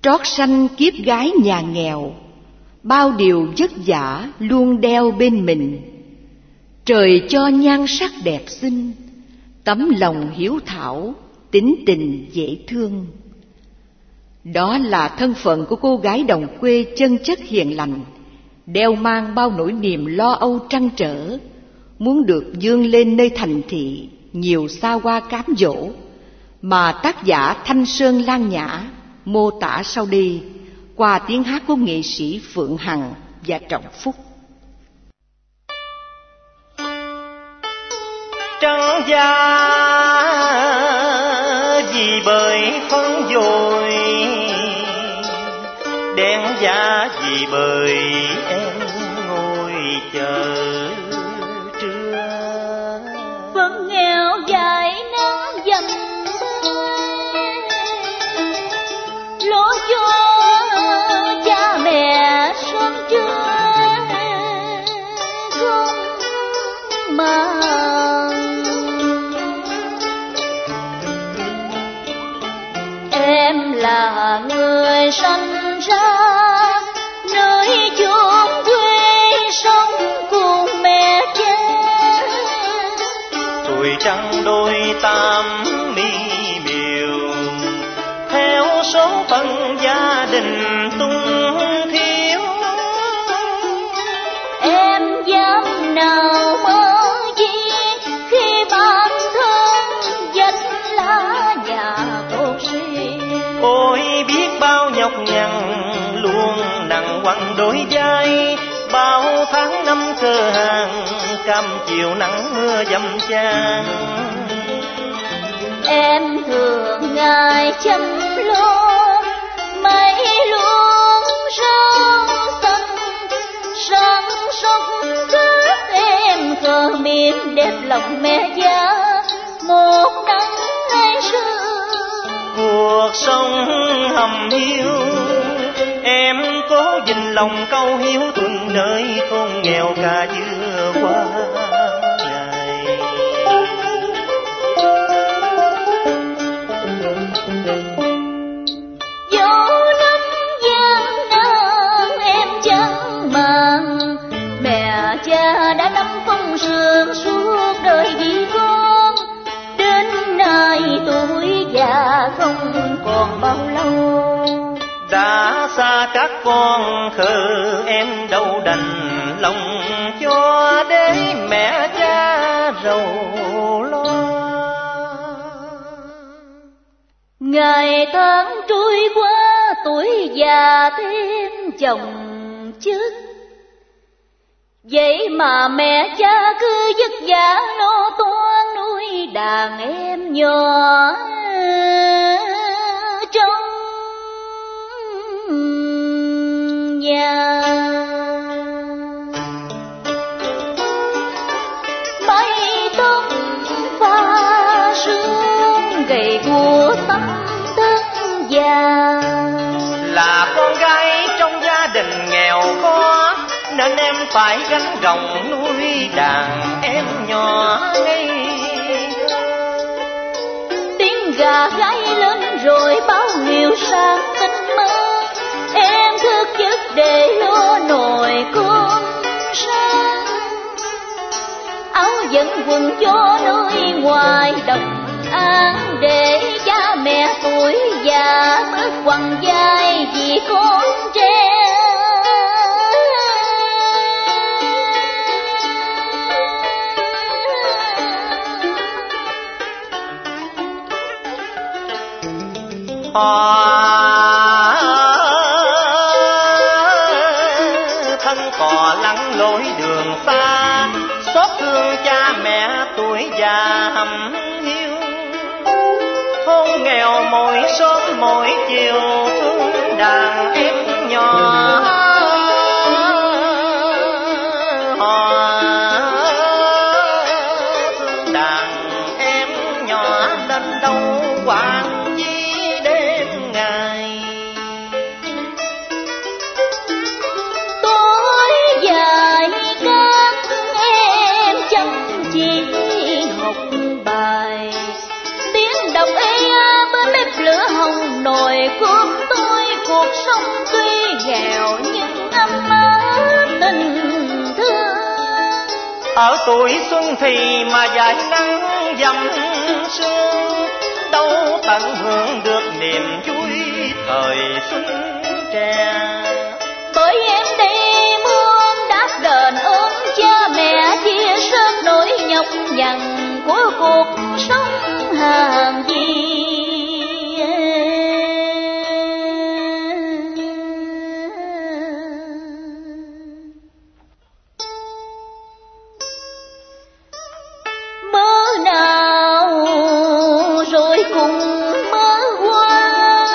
Trót sanh kiếp gái nhà nghèo, bao điều vất vả luôn đeo bên mình. Trời cho nhan sắc đẹp xinh, tấm lòng hiếu thảo, tính tình dễ thương. Đó là thân phận của cô gái đồng quê chân chất hiền lành, đeo mang bao nỗi niềm lo âu trăn trở, muốn được vươn lên nơi thành thị nhiều xa hoa cám dỗ, mà tác giả Thanh Sơn Lan Nhã mô tả sau đây qua tiếng hát của nghệ sĩ Phượng Hằng và Trọng Phúc. Trắng da vì bởi phấn dồi, đen da vì bởi em ngồi chờ trưa. Phận nghèo dài nắng dầm lo cho cha mẹ sớm trưa không màng. Em là người sinh ra nơi chốn quê sống cùng mẹ cha, tuổi trăng đôi tam mi miều, theo số phận gia đình tung thiếu. Em dám nào mơ gì khi bản thân danh lá nhà tổ sĩ. Ôi biết bao nhọc nhằn luôn nặng quặng đôi vai, bao tháng năm cơ hàng cam chiều nắng mưa dầm chan. Em thường ngày chăm lo mấy luôn rau xanh, săn sóc các em khờ miệng đẹp lòng mẹ già một nắng hai sương. Cuộc sống hầm hiu em cố gìn lòng câu hiếu thuận nơi thôn nghèo cả vừa qua ngày. Dẫu năm gian nan em chẳng màng, mẹ cha đã năm phong sương suốt đời vì con. Đến nay tuổi già không còn bao lâu, đã xa các con khờ em đâu đành lòng cho để mẹ cha rầu lo. ngày tháng trôi qua tuổi già thêm chồng chất, vậy mà mẹ cha cứ vất vả lo toan nuôi đàn em nhỏ trong nhà. Mái tóc pha sương gầy của tấm thân già, Là con gái trong gia đình nghèo khó nên em phải gánh gồng nuôi đàn em nhỏ ngây. Tiếng gà gáy lớn rồi báo hiệu sáng tinh mơ, em thức giấc để lo nồi cơm sáng. Áo dẫn quần cho nơi ngoài đồng an, để cha mẹ tuổi già bước quằn vai vì con trẻ. Thân cò lặn lối đường xa, xót thương cha mẹ tuổi già hầm hiu. Thôn nghèo mỗi sớm mỗi chiều thương đàn em nhỏ. Thương đàn em nhỏ lên đâu quản chi đêm ngày. Tối dài các em chăm chỉ học bài, tiếng đọc ê bên bếp lửa hồng nồi cơm sống tuy nghèo nhưng ấm áp tình thương. Ở tuổi xuân thì mà dải nắng dầm sương, đâu tận hưởng được niềm vui thời xuân trẻ. Bởi em đi muốn đáp đền ơn cha mẹ, chia sớt nỗi nhọc nhằn của cuộc sống hàng gì. Mơ nào rồi cùng mơ qua,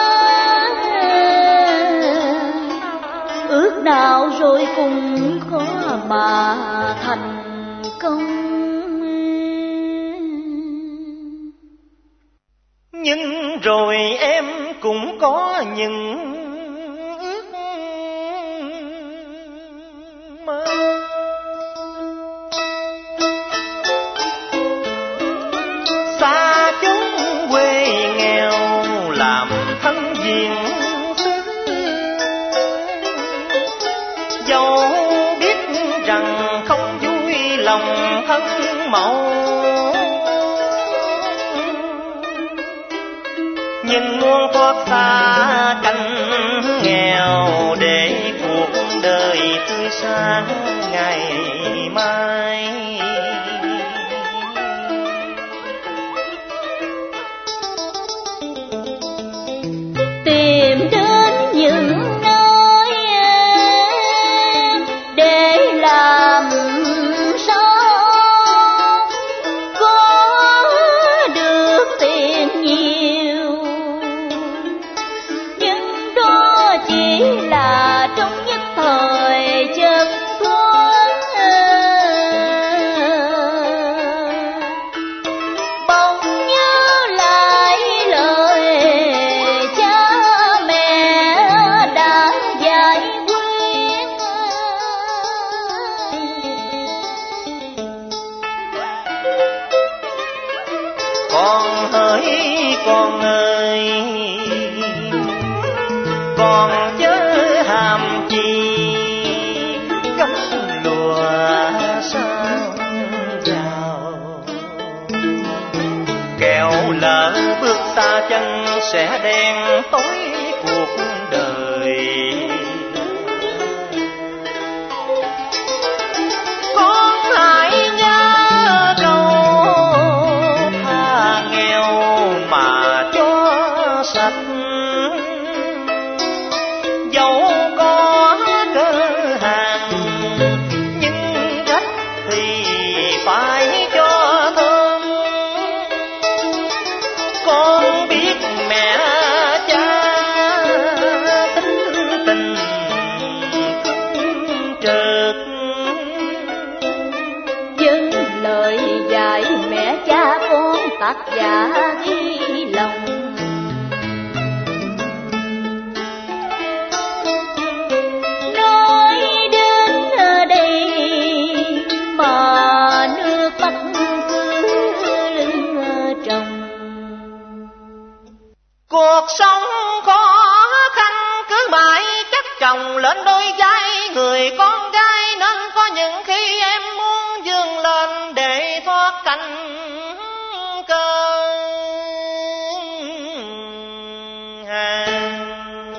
ước nào rồi cùng khó mà thành công. Nhưng rồi em cũng có những ước mơ, xa chốn quê nghèo làm thân diện xứ. Dẫu biết rằng không vui lòng thân mẫu, nhưng muốn thoát xa cảnh nghèo để cuộc đời tươi sáng ngày mai. Tìm đến những nơi để làm sao có được tiền nhiều, nhưng đó chỉ là trong nhất thời chớp thoáng. Bỗng nhớ lại lời cha mẹ đã dạy khuyên, Con hỡi con ơi, con chớ ham chi gấm lùa sang giàu, kẻo lỡ bước xa chân sẽ đen tối cuộc đời. Con hãy nhớ câu tha nghèo mà cho sạch, dẫu có cơ hàng nhưng trách thì phải cho thân. Con biết mẹ cha tính tình cứng trượt, dân lời dạy mẹ cha con tác giả ghi lòng. Nói đến đây mà nước mắt cứ lưng tròng. Cuộc sống khó khăn cứ mãi chắc chồng lên đôi vai người con gái, nên có những khi em muốn vươn lên để thoát cảnh cơ hàng.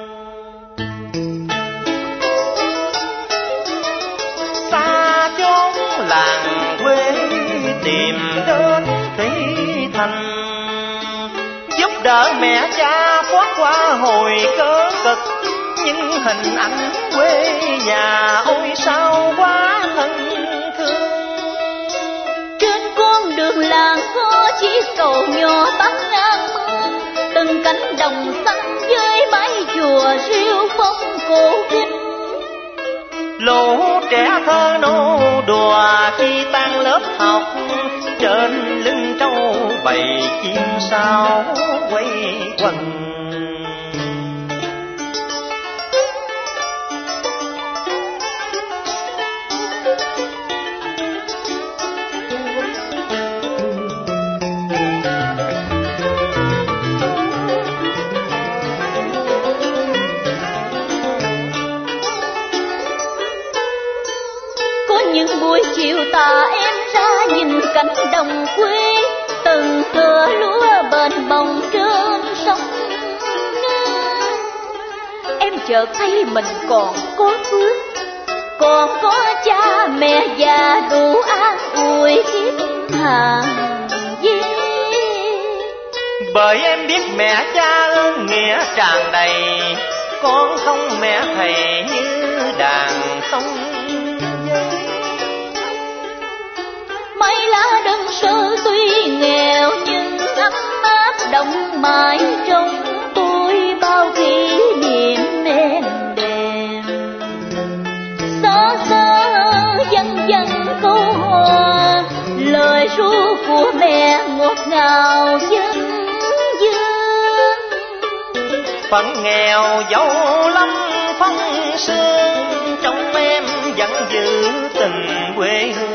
Xa chốn làng quê tìm đến Thủy Thành, giúp đỡ mẹ cha thoát qua hồi cơ cực. Nhưng hình ảnh quê nhà ôi sao quá thân thương. Trên con đường làng có chiếc cầu nhỏ tắt ngang mưa, từng cánh đồng xanh với mái chùa rêu phong cổ kính. Lũ trẻ thơ nô đùa khi tan lớp học, trên lưng trâu bầy chim sao quay quần. buổi chiều tà em ra nhìn cánh đồng quê, từng thửa lúa bền bồng trên sông. Em chợt thấy mình còn có phước, còn có cha mẹ già đủ an ủi kiếp hàng vie. Bởi em biết mẹ cha ơn nghĩa tràn đầy, con không mẹ thầy như đàn sông. Mấy lá đơn sơ tuy nghèo nhưng ấm áp động mãi trong tôi bao kỷ niệm êm đềm. Xa xa văng văng câu hò, lời ru của mẹ ngọt ngào dân dương. Phận nghèo dẫu lắm phong sương, trong em vẫn giữ tình quê hương.